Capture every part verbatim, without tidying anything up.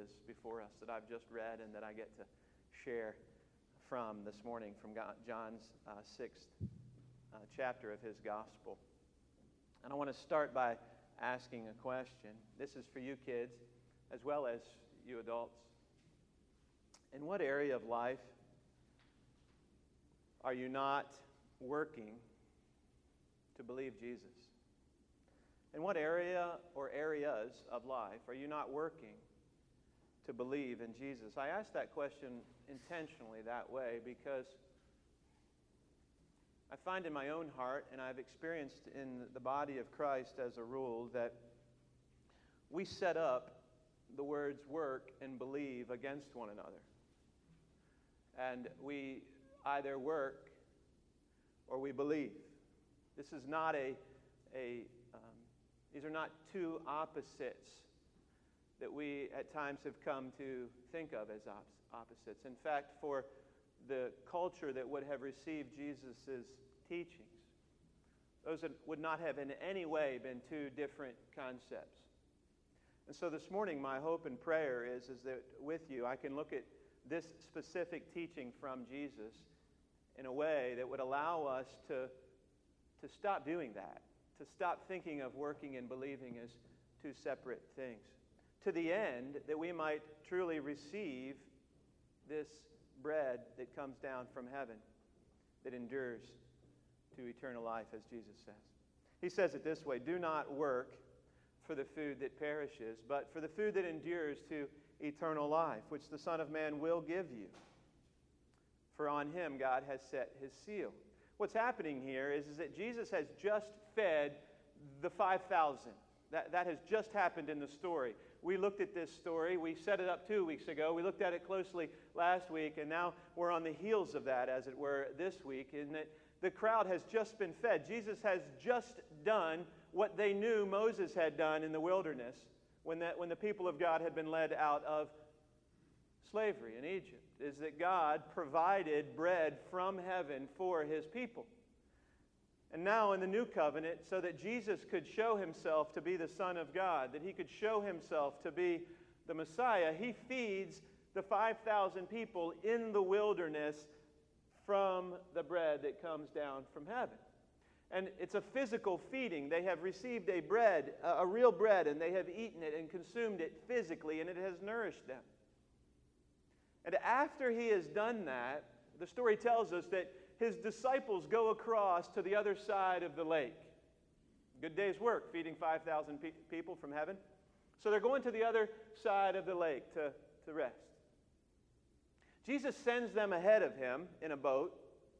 is before us that I've just read and that I get to share from this morning from John's uh, sixth uh, chapter of his gospel. And I want to start by asking a question. This is for you kids as well as you adults. In what area of life are you not working to believe Jesus? In what area or areas of life are you not working to believe in Jesus? I ask that question intentionally that way because I find in my own heart, and I've experienced in the body of Christ as a rule, that we set up the words work and believe against one another. And we either work or we believe. This is not a, a um, these are not two opposites that we at times have come to think of as op- opposites. In fact, for the culture that would have received Jesus' teachings, those that would not have in any way been two different concepts. And so this morning, my hope and prayer is, is that with you, I can look at this specific teaching from Jesus in a way that would allow us to, to stop doing that, to stop thinking of working and believing as two separate things, to the end that we might truly receive this bread that comes down from heaven, that endures to eternal life, as Jesus says. He says it this way, do not work for the food that perishes, but for the food that endures to eternal life, which the Son of Man will give you. For on him God has set his seal. What's happening here is, is that Jesus has just fed the five thousand. That, that has just happened in the story. We looked at this story. We set it up two weeks ago. We looked at it closely last week, and now we're on the heels of that, as it were, this week, in that the crowd has just been fed. Jesus has just done what they knew Moses had done in the wilderness when, that, when the people of God had been led out of slavery in Egypt, is that God provided bread from heaven for his people. And now in the new covenant, so that Jesus could show himself to be the Son of God, that he could show himself to be the Messiah, he feeds the five thousand people in the wilderness from the bread that comes down from heaven. And it's a physical feeding. They have received a bread, a real bread, and they have eaten it and consumed it physically, and it has nourished them. And after he has done that, the story tells us that his disciples go across to the other side of the lake. Good day's work, feeding five thousand pe- people from heaven. So they're going to the other side of the lake to, to rest. Jesus sends them ahead of him in a boat.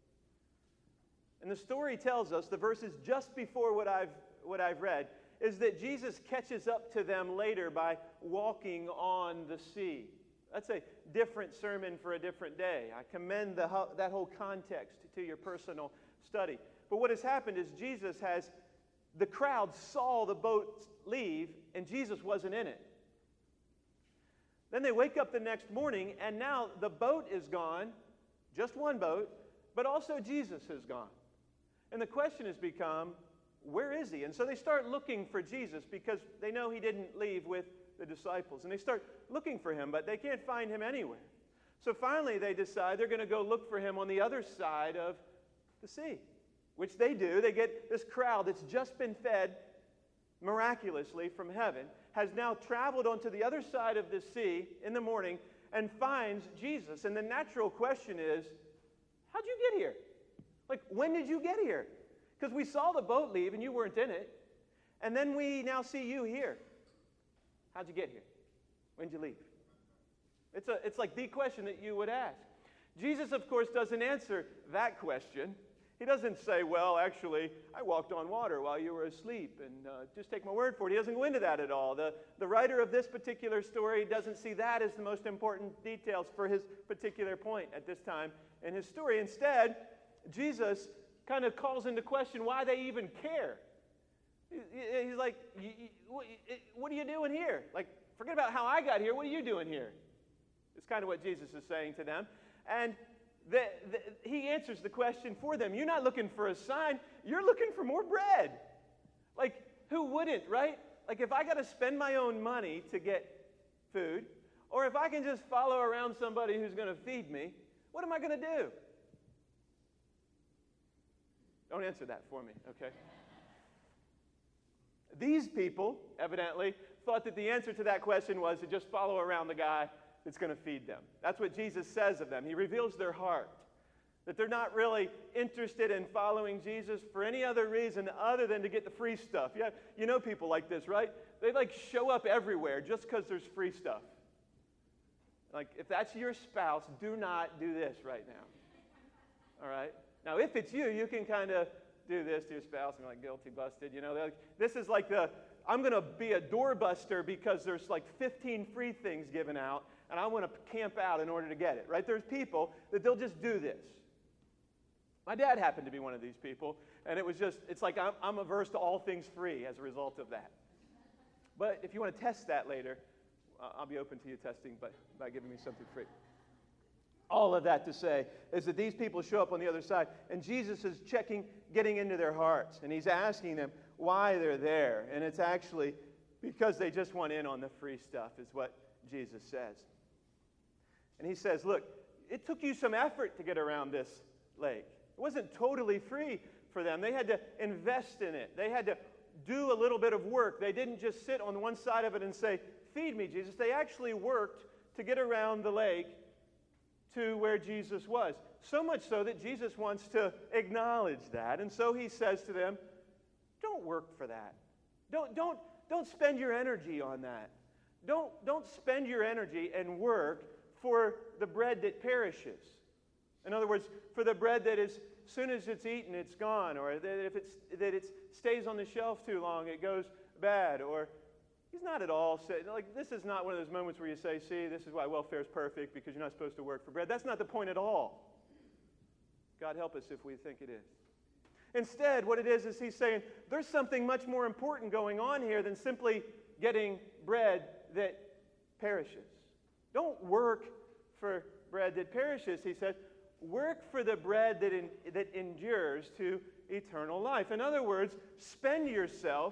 And the story tells us, the verses just before what I've, what I've read, is that Jesus catches up to them later by walking on the sea. That's a different sermon for a different day. I commend the, that whole context to your personal study. But what has happened is Jesus has, the crowd saw the boat leave, and Jesus wasn't in it. Then they wake up the next morning, and now the boat is gone, just one boat, but also Jesus has gone. And the question has become, where is he? And so they start looking for Jesus because they know he didn't leave with the disciples. And they start looking for him, but they can't find him anywhere. So finally they decide they're going to go look for him on the other side of the sea, which they do. They get this crowd that's just been fed miraculously from heaven, has now traveled onto the other side of the sea in the morning and finds Jesus. And the natural question is, how'd you get here? Like, when did you get here? Because we saw the boat leave and you weren't in it. And then we now see you here. How'd you get here? When did you leave? It's, a, it's like the question that you would ask. Jesus, of course, doesn't answer that question. He doesn't say, well, actually, I walked on water while you were asleep, and uh, just take my word for it. He doesn't go into that at all. The, the writer of this particular story doesn't see that as the most important details for his particular point at this time in his story. Instead, Jesus kind of calls into question why they even care. He's like, what are you doing here? Like, forget about how I got here. What are you doing here? It's kind of what Jesus is saying to them. And the, the, he answers the question for them. You're not looking for a sign. You're looking for more bread. Like, who wouldn't, right? Like, if I got to spend my own money to get food, or Or if I can just follow around somebody who's going to feed me, what am I going to do? Don't answer that for me, okay? These people, evidently, thought that the answer to that question was to just follow around the guy that's going to feed them. That's what Jesus says of them. He reveals their heart, that they're not really interested in following Jesus for any other reason other than to get the free stuff. Yeah, you know people like this, right? They like show up everywhere just because there's free stuff. Like, if that's your spouse, do not do this right now. All right? Now, if it's you, you can kind of do this to your spouse and be like, guilty, busted. You know, like, this is like the, I'm going to be a doorbuster because there's like fifteen free things given out, and I want to camp out in order to get it, right? There's people that they'll just do this. My dad happened to be one of these people, and it was just, it's like I'm, I'm averse to all things free as a result of that. But if you want to test that later, uh, I'll be open to you testing by, by giving me something free. All of that to say is that these people show up on the other side, and Jesus is checking, getting into their hearts, and he's asking them why they're there. And it's actually because they just want in on the free stuff, is what Jesus says. And he says, look, it took you some effort to get around this lake. It wasn't totally free for them. They had to invest in it. They had to do a little bit of work. They didn't just sit on one side of it and say, feed me, Jesus. They actually worked to get around the lake to where Jesus was. So much so that Jesus wants to acknowledge that. And so he says to them, don't work for that. Don't, don't, don't spend your energy on that. Don't, don't spend your energy and work for the bread that perishes. In other words, for the bread that is, as soon as it's eaten, it's gone, or that if it's, that it stays on the shelf too long, it goes bad, or he's not at all saying, like, this is not one of those moments where you say, see, this is why welfare is perfect, because you're not supposed to work for bread. That's not the point at all. God help us if we think it is. Instead, what it is is he's saying, there's something much more important going on here than simply getting bread that perishes. Don't work for bread that perishes, he says. Work for the bread that, in, that endures to eternal life. In other words, spend yourself,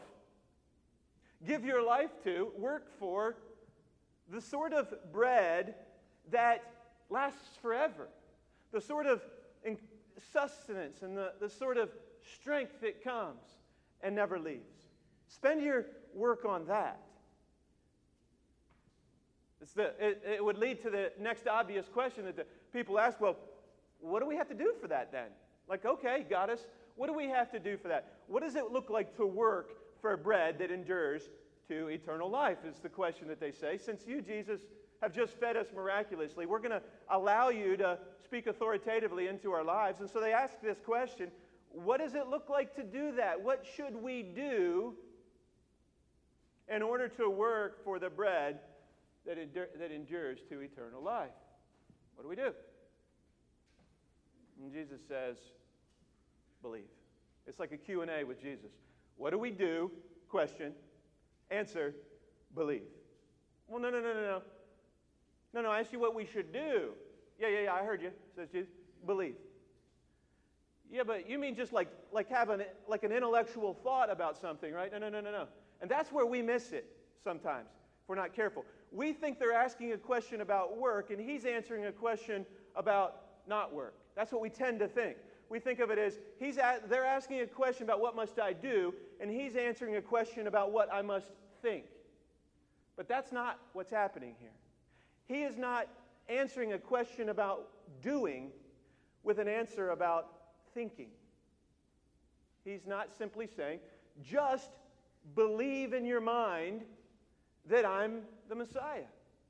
give your life to, work for the sort of bread that lasts forever, the sort of sustenance and the, the sort of strength that comes and never leaves. Spend your work on that. It's the, it, it would lead to the next obvious question that the people ask, well, what do we have to do for that then? Like, okay, got us. What do we have to do for that? What does it look like to work for bread that endures to eternal life is the question that they say. Since you, Jesus, have just fed us miraculously, we're going to allow you to speak authoritatively into our lives. And so they ask this question, what does it look like to do that? What should we do in order to work for the bread that, endur- that endures to eternal life? What do we do? And Jesus says, believe. It's like a Q and A with Jesus. What do we do? Question. Answer. Believe. Well, no, no, no, no, no. No, no, I asked you what we should do. Yeah, yeah, yeah, I heard you, says Jesus. Believe. Yeah, but you mean just like, like have an, like an intellectual thought about something, right? No, no, no, no, no. And that's where we miss it sometimes, if we're not careful. We think they're asking a question about work, and he's answering a question about not work. That's what we tend to think. We think of it as he's at, they're asking a question about what must I do, and he's answering a question about what I must think. But that's not what's happening here. He is not answering a question about doing with an answer about thinking. He's not simply saying, just believe in your mind that I'm the Messiah.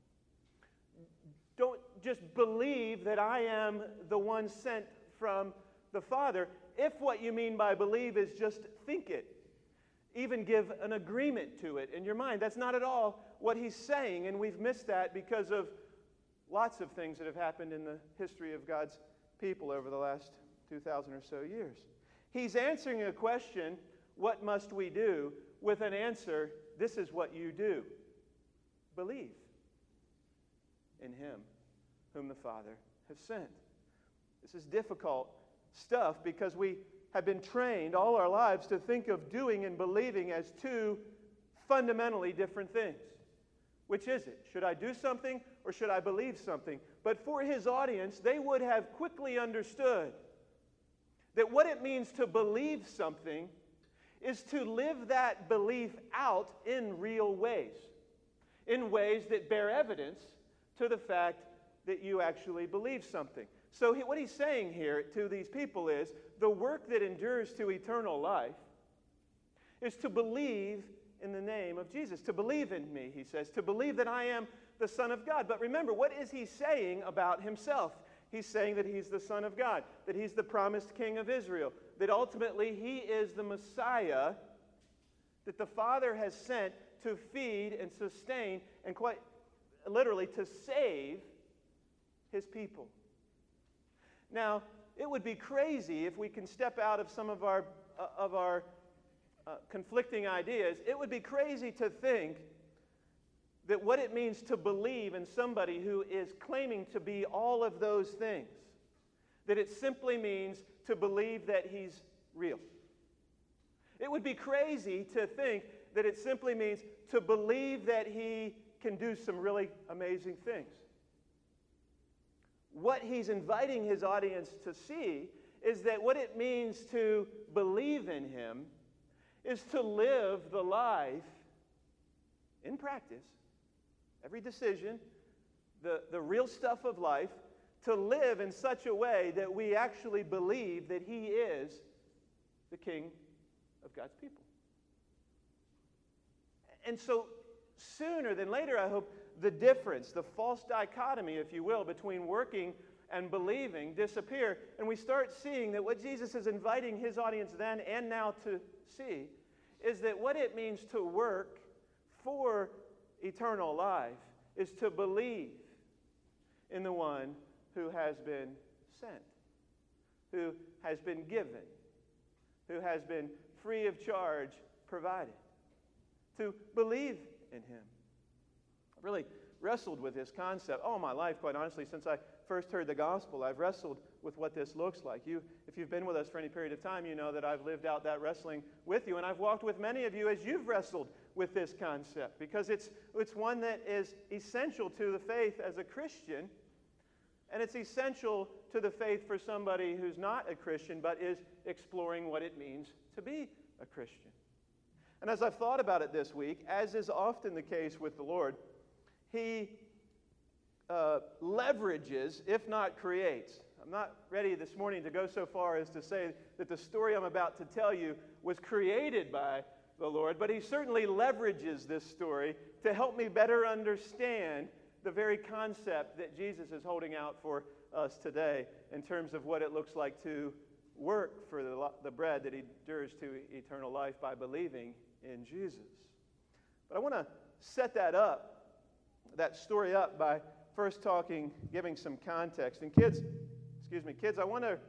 Don't just believe that I am the one sent from the Father, if what you mean by believe is just think it. Even give an agreement to it in your mind. That's not at all what he's saying, and we've missed that because of lots of things that have happened in the history of God's people over the last two thousand or so years. He's answering a question, what must we do, with an answer, this is what you do. Believe in him whom the Father has sent. This is difficult stuff because we have been trained all our lives to think of doing and believing as two fundamentally different things. Which is it? Should I do something or should I believe something? But for his audience, they would have quickly understood that what it means to believe something is to live that belief out in real ways, in ways that bear evidence to the fact that you actually believe something. So he, what he's saying here to these people is, the work that endures to eternal life is to believe in the name of Jesus, to believe in me, he says, to believe that I am the Son of God. But remember, what is he saying about himself? He's saying that he's the Son of God, that he's the promised King of Israel, that ultimately he is the Messiah that the Father has sent to feed and sustain and quite literally to save his people. Now, it would be crazy if we can step out of some of our, uh, of our uh, conflicting ideas. It would be crazy to think that what it means to believe in somebody who is claiming to be all of those things, that it simply means to believe that he's real. It would be crazy to think that it simply means to believe that he can do some really amazing things. What he's inviting his audience to see is that what it means to believe in him is to live the life in practice, every decision, the, the real stuff of life, to live in such a way that we actually believe that he is the King of God's people. And so sooner than later, I hope, the difference, the false dichotomy, if you will, between working and believing disappear, and we start seeing that what Jesus is inviting his audience then and now to see is that what it means to work for eternal life is to believe in the one who has been sent, who has been given, who has been free of charge provided, to believe in him. I've really wrestled with this concept all my life, quite honestly, since I first heard the gospel. I've wrestled with what this looks like. You, if you've been with us for any period of time, you know that I've lived out that wrestling with you, and I've walked with many of you as you've wrestled with this concept, because it's, it's one that is essential to the faith as a Christian, and it's essential to the faith for somebody who's not a Christian but is exploring what it means to be a Christian. And as I've thought about it this week, as is often the case with the Lord, he uh, leverages, if not creates. I'm not ready this morning to go so far as to say that the story I'm about to tell you was created by the Lord, but he certainly leverages this story to help me better understand the very concept that Jesus is holding out for us today in terms of what it looks like to work for the, the bread that endures to eternal life by believing in Jesus. But I want to set that up, that story up, by first talking, giving some context. And kids, excuse me, kids, I want to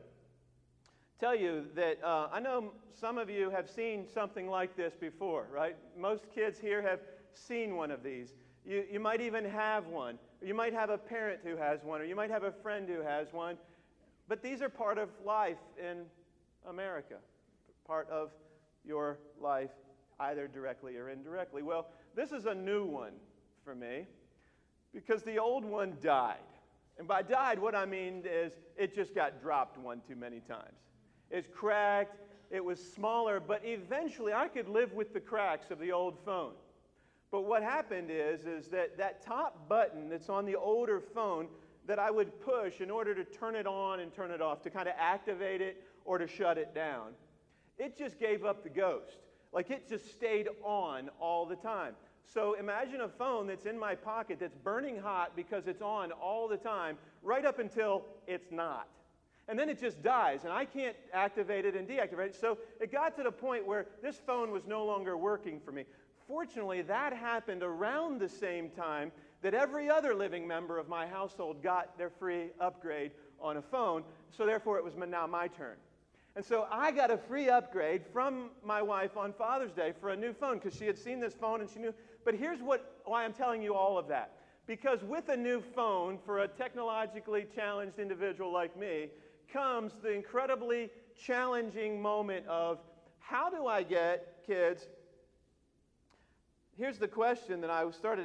tell you that uh, I know some of you have seen something like this before, right? Most kids here have seen one of these. You, you might even have one. You might have a parent who has one, or you might have a friend who has one. But these are part of life in America, part of your life, either directly or indirectly. Well, this is a new one for me because the old one died. And by died, what I mean is it just got dropped one too many times. It's cracked, it was smaller, but eventually I could live with the cracks of the old phone. But what happened is, is that that top button that's on the older phone that I would push in order to turn it on and turn it off, to kind of activate it or to shut it down, it just gave up the ghost. Like it just stayed on all the time. So imagine a phone that's in my pocket that's burning hot because it's on all the time, right up until it's not. And then it just dies, and I can't activate it and deactivate it. So it got to the point where this phone was no longer working for me. Fortunately, that happened around the same time that every other living member of my household got their free upgrade on a phone, so therefore it was now my turn. And so I got a free upgrade from my wife on Father's Day for a new phone because she had seen this phone and she knew. But here's what, why I'm telling you all of that. Because with a new phone, for a technologically challenged individual like me, comes the incredibly challenging moment of how do I get kids. Here's the question that I started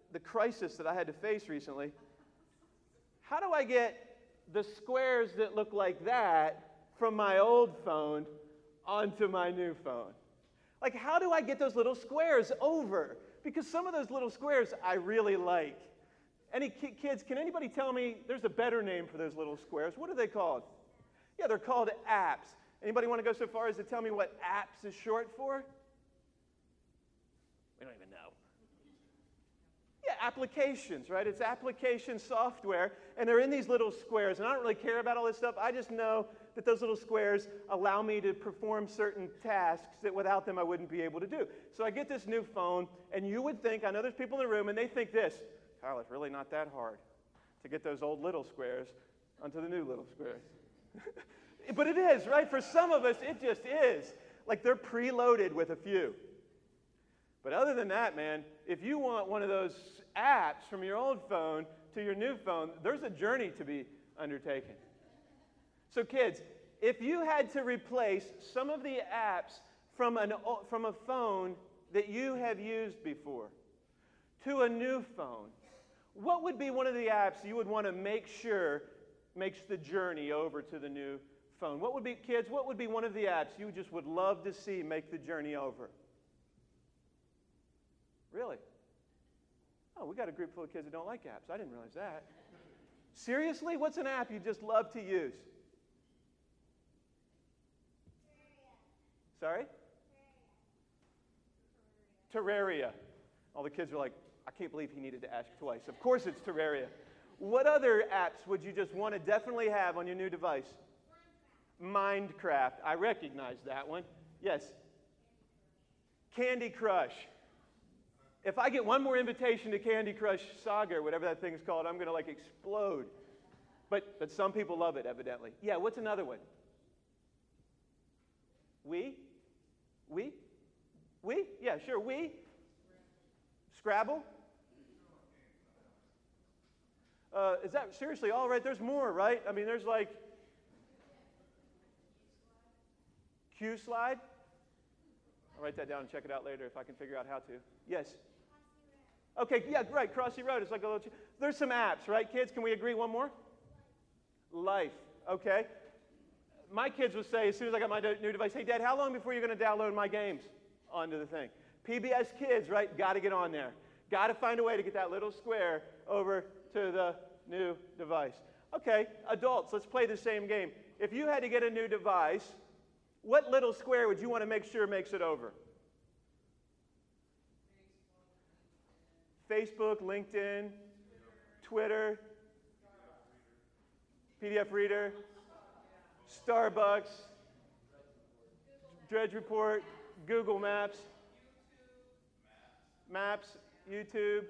the crisis that I had to face recently. How do I get the squares that look like that from my old phone onto my new phone? Like, how do I get those little squares over? Because some of those little squares I really like. Any ki- kids, can anybody tell me, there's a better name for those little squares. What are they called? Yeah, they're called apps. Anybody want to go so far as to tell me what apps is short for? We don't even know. Yeah, applications, right? It's application software, and they're in these little squares, and I don't really care about all this stuff. I just know that those little squares allow me to perform certain tasks that without them I wouldn't be able to do. So I get this new phone, and you would think, I know there's people in the room, and they think this, Kyle, it's really not that hard to get those old little squares onto the new little squares. But it is, right? For some of us, it just is. Like they're preloaded with a few. But other than that, man, if you want one of those apps from your old phone to your new phone, there's a journey to be undertaken. So kids, if you had to replace some of the apps from, an, from a phone that you have used before to a new phone, what would be one of the apps you would want to make sure makes the journey over to the new phone? What would be, kids, what would be one of the apps you just would love to see make the journey over? Really? Oh, we got a group full of kids that don't like apps. I didn't realize that. Seriously? What's an app you just love to use? Sorry? Terraria. All the kids are like, I can't believe he needed to ask twice. Of course it's Terraria. What other apps would you just want to definitely have on your new device? Minecraft. Minecraft. I recognize that one. Yes. Candy Crush. If I get one more invitation to Candy Crush Saga or whatever that thing's called, I'm going to like explode. But but some people love it, evidently. Yeah, what's another one? We? We? We? Yeah, sure. We? Scrabble? Uh, is that seriously all right? There's more, right? I mean, there's like Q Slide. I'll write that down and check it out later if I can figure out how to. Yes? Okay, yeah, right, Crossy Road. It's like a little... Ch- there's some apps, right, kids? Can we agree one more? Life, okay. My kids would say, as soon as I got my new device, hey, Dad, how long before you're going to download my games onto the thing? P B S Kids, right, got to get on there. Got to find a way to get that little square over to the new device. Okay, adults, let's play the same game. If you had to get a new device, what little square would you want to make sure makes it over? Facebook, LinkedIn, Twitter, P D F Reader, Starbucks, Dredge Report, Google Maps, Maps, YouTube,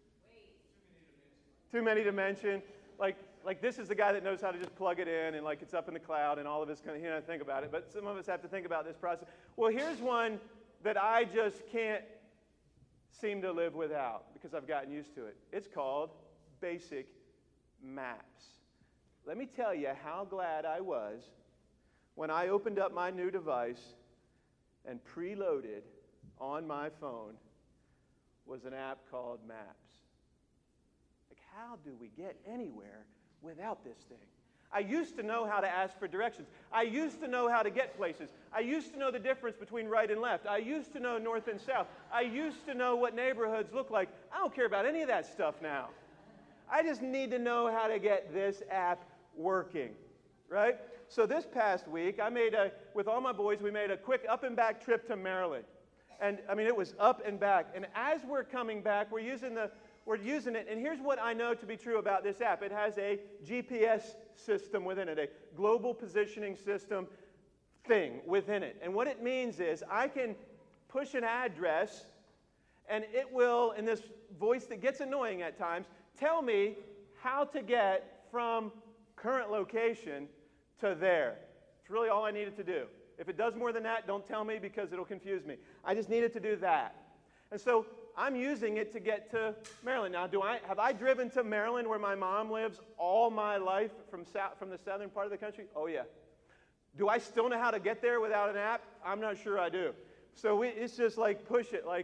too many to mention. Like, like this is the guy that knows how to just plug it in and like it's up in the cloud and all of us can you know, think about it. But some of us have to think about this process. Well, here's one that I just can't seem to live without because I've gotten used to it. It's called Basic Maps. Let me tell you how glad I was when I opened up my new device and preloaded on my phone was an app called Maps. Like, how do we get anywhere without this thing? I used to know how to ask for directions. I used to know how to get places. I used to know the difference between right and left. I used to know north and south. I used to know what neighborhoods look like. I don't care about any of that stuff now. I just need to know how to get this app working, right? So this past week, I made a, with all my boys, we made a quick up and back trip to Maryland. And I mean, it was up and back. And as we're coming back, we're using the We're using it, and here's what I know to be true about this app. It has a G P S system within it, a global positioning system thing within it. And what it means is I can push an address, and it will, in this voice that gets annoying at times, tell me how to get from current location to there. It's really all I needed to do. If it does more than that, don't tell me because it'll confuse me. I just needed to do that. And so I'm using it to get to Maryland. Now, do I have I driven to Maryland where my mom lives all my life from south, from the southern part of the country? Oh, yeah. Do I still know how to get there without an app? I'm not sure I do. So we, it's just like push it, like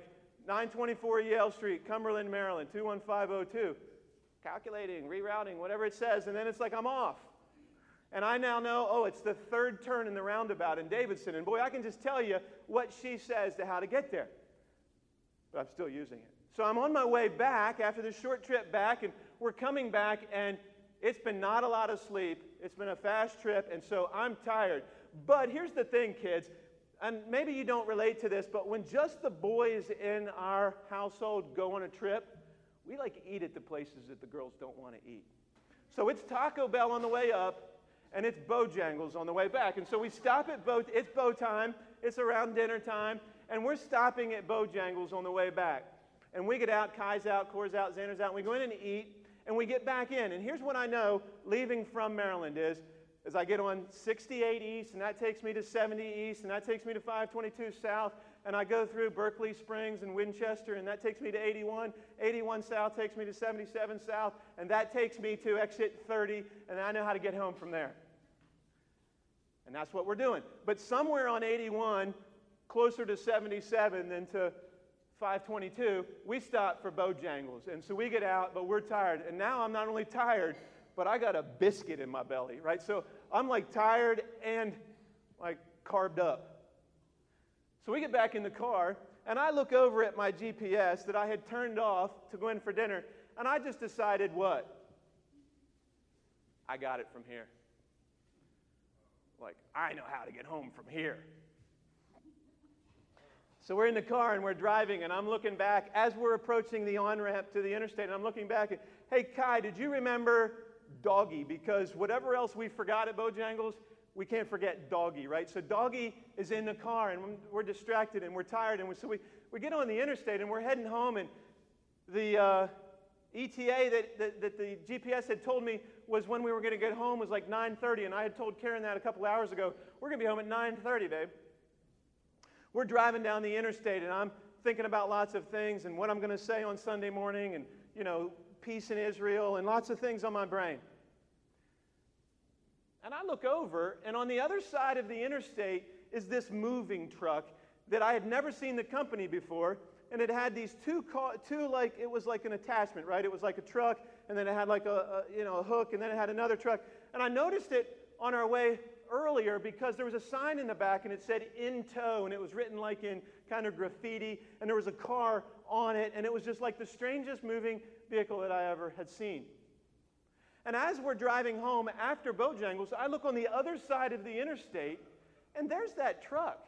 nine twenty-four Yale Street, Cumberland, Maryland, two one five oh two. Calculating, rerouting, whatever it says, and then it's like I'm off. And I now know, oh, it's the third turn in the roundabout in Davidson. And boy, I can just tell you what she says to how to get there. But I'm still using it. So I'm on my way back after this short trip back, and we're coming back, and it's been not a lot of sleep. It's been a fast trip, and so I'm tired. But here's the thing, kids, and maybe you don't relate to this, but when just the boys in our household go on a trip, we like eat at the places that the girls don't want to eat. So it's Taco Bell on the way up, and it's Bojangles on the way back. And so we stop at Bo, it's Bo time, it's around dinner time, and we're stopping at Bojangles on the way back. And we get out, Kai's out, Cora's out, Xander's out, and we go in and eat, and we get back in. And here's what I know leaving from Maryland is, is I get on sixty-eight East, and that takes me to seventy East, and that takes me to five twenty-two South, and I go through Berkeley Springs and Winchester, and that takes me to eighty-one. eighty-one South takes me to seventy-seven South, and that takes me to exit thirty, and I know how to get home from there. And that's what we're doing. But somewhere on eighty-one, closer to seventy-seven than to five twenty-two, we stop for Bojangles. And so we get out, but we're tired. And now I'm not only tired, but I got a biscuit in my belly, right? So I'm like tired and like carved up. So we get back in the car, and I look over at my G P S that I had turned off to go in for dinner, and I just decided what? I got it from here. Like, I know how to get home from here. So we're in the car, and we're driving, and I'm looking back as we're approaching the on-ramp to the interstate, and I'm looking back, and, hey, Kai, did you remember Doggy? Because whatever else we forgot at Bojangles, we can't forget Doggy, right? So Doggy is in the car, and we're distracted, and we're tired, and we, so we, we get on the interstate, and we're heading home, and the uh, E T A that, that, that the G P S had told me was when we were going to get home was like nine thirty, and I had told Karen that a couple hours ago. We're going to be home at nine thirty, babe. We're driving down the interstate, and I'm thinking about lots of things and what I'm going to say on Sunday morning, and, you know, peace in Israel, and lots of things on my brain. And I look over, and on the other side of the interstate is this moving truck that I had never seen the company before, and it had these two, car, two like, it was like an attachment, right? It was like a truck, and then it had like a, a, you know, a hook, and then it had another truck. And I noticed it on our way earlier because there was a sign in the back, and it said in tow, and it was written like in kind of graffiti, and there was a car on it, and it was just like the strangest moving vehicle that I ever had seen. And as we're driving home after Bojangles, I look on the other side of the interstate, and there's that truck.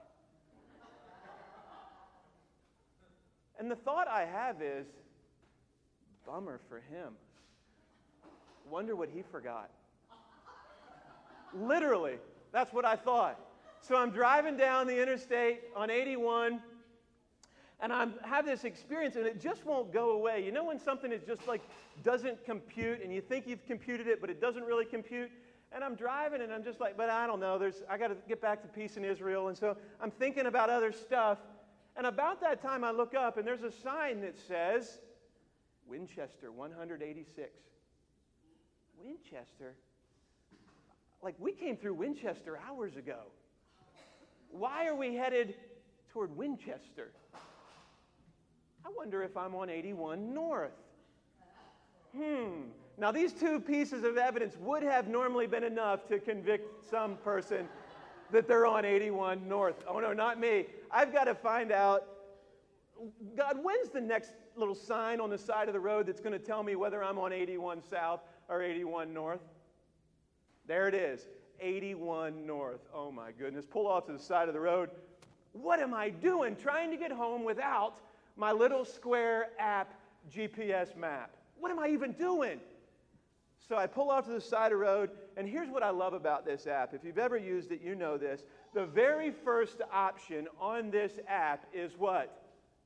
And the thought I have is, bummer for him. Wonder what he forgot. Literally, that's what I thought. So I'm driving down the interstate on eighty-one, and I have this experience, and it just won't go away. You know when something is just like doesn't compute, and you think you've computed it, but it doesn't really compute? And I'm driving, and I'm just like, but I don't know. There's, I got to get back to peace in Israel, and so I'm thinking about other stuff. And about that time, I look up, and there's a sign that says, Winchester, one eighty-six. Winchester? Like, we came through Winchester hours ago. Why are we headed toward Winchester? I wonder if I'm on eighty-one North. Hmm. Now, these two pieces of evidence would have normally been enough to convict some person that they're on eighty-one North. Oh, no, not me. I've got to find out, God, when's the next little sign on the side of the road that's going to tell me whether I'm on eighty-one South or eighty-one North? There it is, eighty-one North. Oh, my goodness. Pull off to the side of the road. What am I doing trying to get home without my little square app G P S map? What am I even doing? So I pull off to the side of the road, and here's what I love about this app. If you've ever used it, you know this. The very first option on this app is what?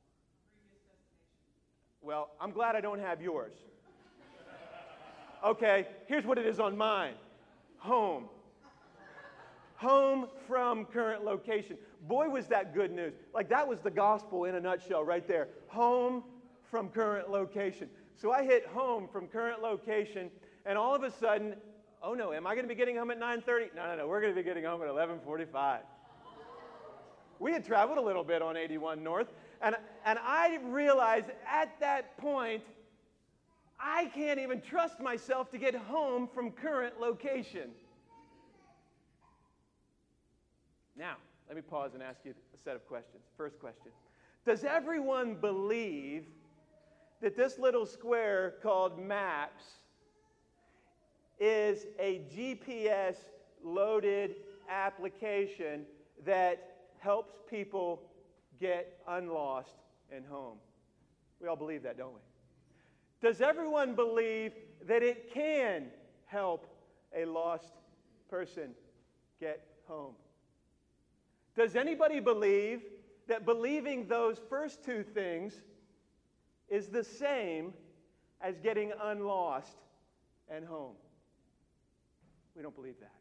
Well, I'm glad I don't have yours. Okay, here's what it is on mine. Home. Home from current location. Boy, was that good news. Like, that was the gospel in a nutshell right there. Home from current location. So I hit home from current location, and all of a sudden, oh no, am I going to be getting home at nine thirty? No, no, no, we're going to be getting home at eleven forty-five. We had traveled a little bit on eighty-one North, And, and I realized at that point, I can't even trust myself to get home from current location. Now, let me pause and ask you a set of questions. First question. Does everyone believe that this little square called Maps is a G P S-loaded application that helps people get unlost and home? We all believe that, don't we? Does everyone believe that it can help a lost person get home? Does anybody believe that believing those first two things is the same as getting unlost and home? We don't believe that.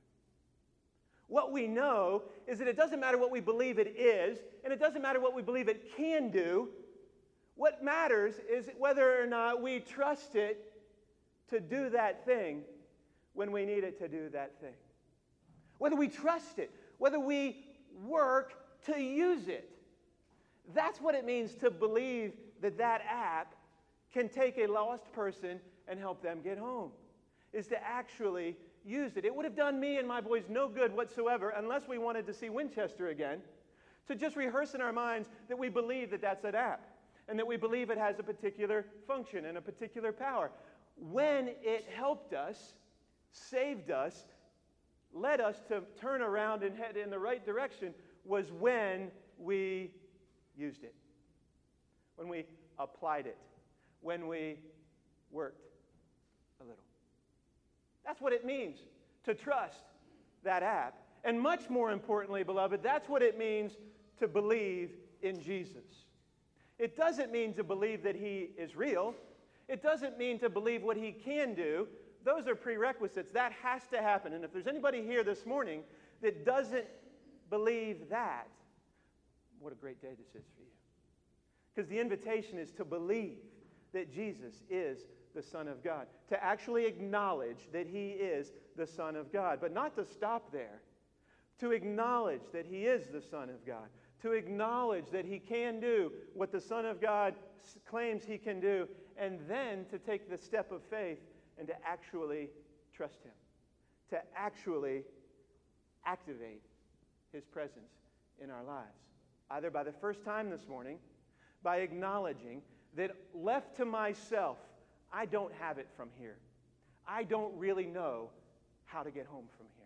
What we know is that it doesn't matter what we believe it is, and it doesn't matter what we believe it can do. What matters is whether or not we trust it to do that thing when we need it to do that thing. Whether we trust it, whether we work to use it. That's what it means to believe that that app can take a lost person and help them get home, is to actually use it. It would have done me and my boys no good whatsoever unless we wanted to see Winchester again, to just rehearse in our minds that we believe that that's an app and that we believe it has a particular function and a particular power. When it helped us, saved us, led us to turn around and head in the right direction was when we used it, when we applied it, when we worked a little. That's what it means to trust that app. And much more importantly, beloved, that's what it means to believe in Jesus. It doesn't mean to believe that he is real. It doesn't mean to believe what he can do. Those are prerequisites. That has to happen. And if there's anybody here this morning that doesn't believe that, what a great day this is for you. Because the invitation is to believe that Jesus is the Son of God, to actually acknowledge that he is the Son of God, but not to stop there, to acknowledge that he is the Son of God, to acknowledge that he can do what the Son of God claims he can do, and then to take the step of faith and to actually trust him, to actually activate his presence in our lives, either by the first time this morning, by acknowledging that left to myself, I don't have it from here. I don't really know how to get home from here.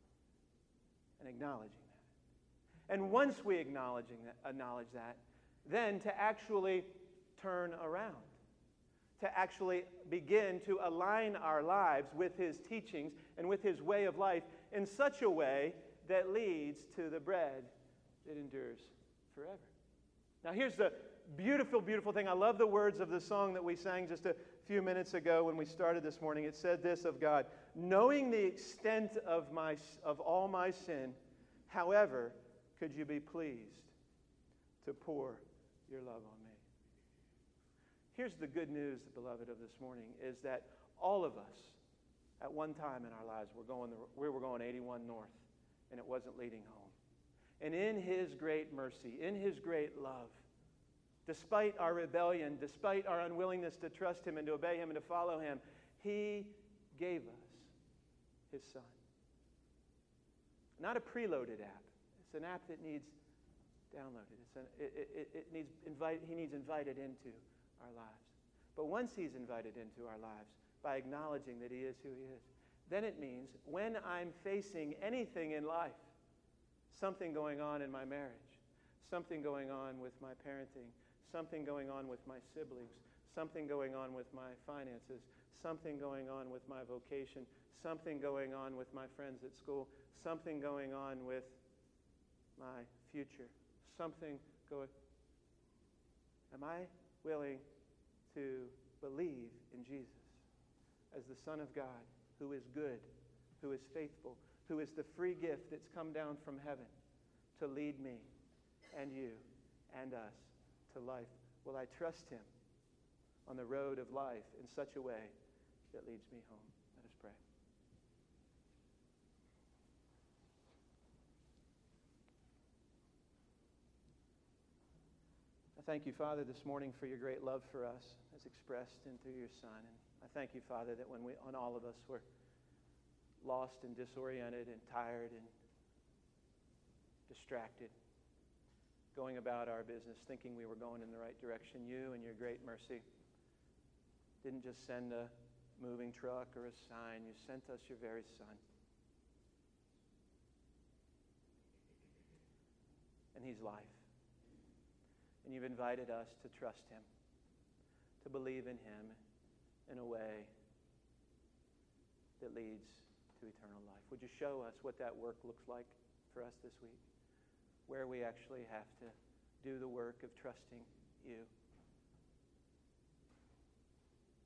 And acknowledging that. And once we acknowledging that, acknowledge that, then to actually turn around, to actually begin to align our lives with his teachings and with his way of life in such a way that leads to the bread that endures forever. Now here's the beautiful, beautiful thing. I love the words of the song that we sang just a few minutes ago when we started this morning. It said this of God: knowing the extent of my of all my sin, however, could you be pleased to pour your love on me? Here's the good news, beloved, of this morning, is that all of us, at one time in our lives, were going the, we were going eighty-one north, and it wasn't leading home. And in his great mercy, in his great love, despite our rebellion, despite our unwillingness to trust him and to obey him and to follow him, he gave us his Son. Not a preloaded app. It's an app that needs downloaded. It's an, it, it, it needs invite, he needs invited into our lives. But once he's invited into our lives, by acknowledging that he is who he is, then it means when I'm facing anything in life, something going on in my marriage, something going on with my parenting, something going on with my siblings, something going on with my finances, something going on with my vocation, something going on with my friends at school, something going on with my future, something going... Am I willing to believe in Jesus as the Son of God, who is good, who is faithful, who is the free gift that's come down from heaven to lead me and you and us to life? Will I trust him on the road of life in such a way that leads me home? Let us pray. thank you, Father, this morning for your great love for us as expressed in through your Son. And I thank you, Father, that when we, on all of us were lost and disoriented and tired and distracted, going about our business, thinking we were going in the right direction, you in your great mercy didn't just send a moving truck or a sign. You sent us your very Son. And he's life. And you've invited us to trust him, to believe in him in a way that leads to eternal life. Would you show us what that work looks like for us this week? Where we actually have to do the work of trusting you.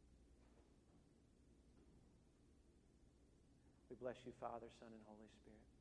We bless you, Father, Son, and Holy Spirit.